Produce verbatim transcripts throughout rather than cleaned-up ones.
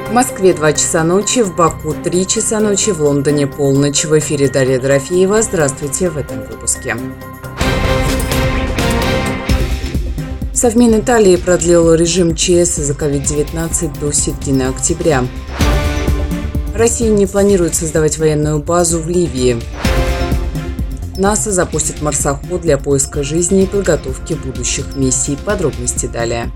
В Москве два часа ночи, в Баку три часа ночи, в Лондоне полночь. В эфире Дарья Дорофеева. Здравствуйте в этом выпуске. Совмин Италии продлил режим ЧС из-за ковид девятнадцать до середины октября. Россия не планирует создавать военную базу в Ливии. НАСА запустит марсоход для поиска жизни и подготовки будущих миссий. Подробности далее.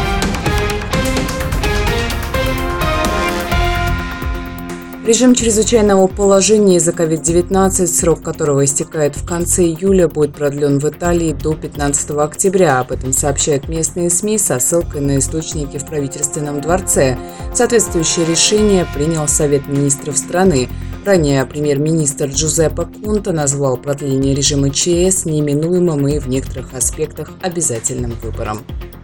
Режим чрезвычайного положения из-за ковид девятнадцать, срок которого истекает в конце июля, будет продлен в Италии до пятнадцатого октября. Об этом сообщают местные СМИ со ссылкой на источники в правительственном дворце. Соответствующее решение принял Совет министров страны. Ранее премьер-министр Джузеппе Конте назвал продление режима ЧС неминуемым и в некоторых аспектах обязательным выбором.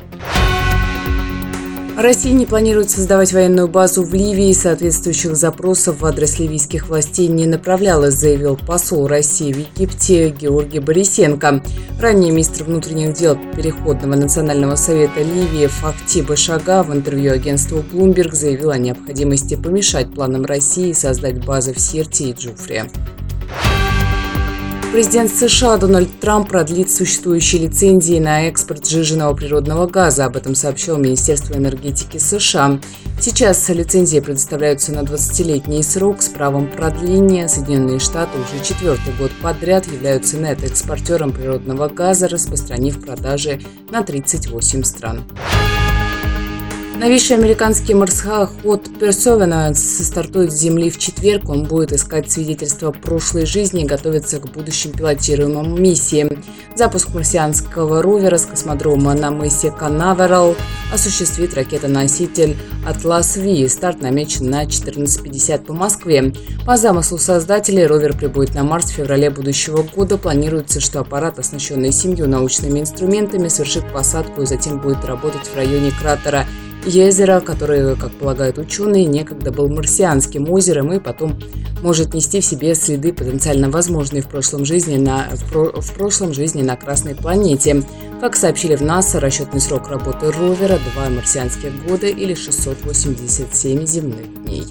Россия не планирует создавать военную базу в Ливии, соответствующих запросов в адрес ливийских властей не направлялось, заявил посол России в Египте Георгий Борисенко. Ранее министр внутренних дел Переходного национального совета Ливии Фахти Башага в интервью агентству Bloomberg заявил о необходимости помешать планам России создать базы в Сирте и Джуфре. Президент США Дональд Трамп продлит существующие лицензии на экспорт сжиженного природного газа. Об этом сообщило Министерство энергетики США. Сейчас лицензии предоставляются на двадцатилетний срок с правом продления. Соединенные Штаты уже четвертый год подряд являются нет-экспортером природного газа, распространив продажи на тридцать восемь стран. Новейший американский марсоход Perseverance стартует с Земли в четверг. Он будет искать свидетельства прошлой жизни и готовиться к будущим пилотируемым миссиям. Запуск марсианского ровера с космодрома на мысе Канаверал осуществит ракета-носитель Atlas-V. Старт намечен на четырнадцать пятьдесят по Москве. По замыслу создателей, ровер прибудет на Марс в феврале будущего года. Планируется, что аппарат, оснащенный семью научными инструментами, совершит посадку и затем будет работать в районе кратера Езера, который, как полагают ученые, некогда был марсианским озером и потом может нести в себе следы потенциально возможной в прошлом жизни на, в, про, в прошлом жизни на Красной планете. Как сообщили в НАСА, расчетный срок работы ровера – два марсианских года или шестьсот восемьдесят семь земных дней.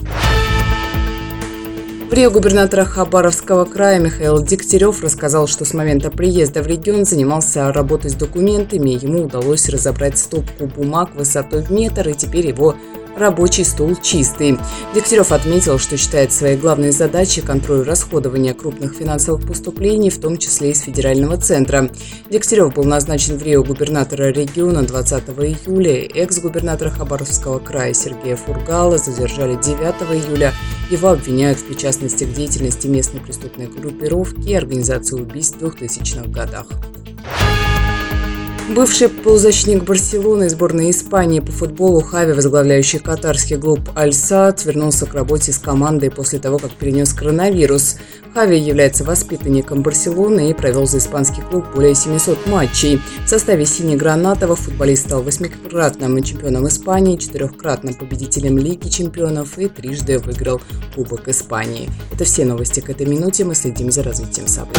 В Рио губернатор Хабаровского края Михаил Дегтярев рассказал, что с момента приезда в регион занимался работой с документами. Ему удалось разобрать стопку бумаг высотой в метр, и теперь его рабочий стол чистый. Дегтярев отметил, что считает своей главной задачей контроль расходования крупных финансовых поступлений, в том числе из федерального центра. Дегтярев был назначен в Рио губернатора региона двадцатого июля. Экс-губернатора Хабаровского края Сергея Фургала задержали девятого июля. Его обвиняют в причастности к деятельности местной преступной группировки и организации убийств в двухтысячных годах. Бывший полузащитник Барселоны и сборной Испании по футболу Хави, возглавляющий катарский клуб Аль-Сад, вернулся к работе с командой после того, как перенес коронавирус. Хави является воспитанником Барселоны и провел за испанский клуб более семисот матчей. В составе сине-гранатовых футболист стал восьмикратным чемпионом Испании, четырехкратным победителем Лиги чемпионов и трижды выиграл Кубок Испании. Это все новости к этой минуте. Мы следим за развитием событий.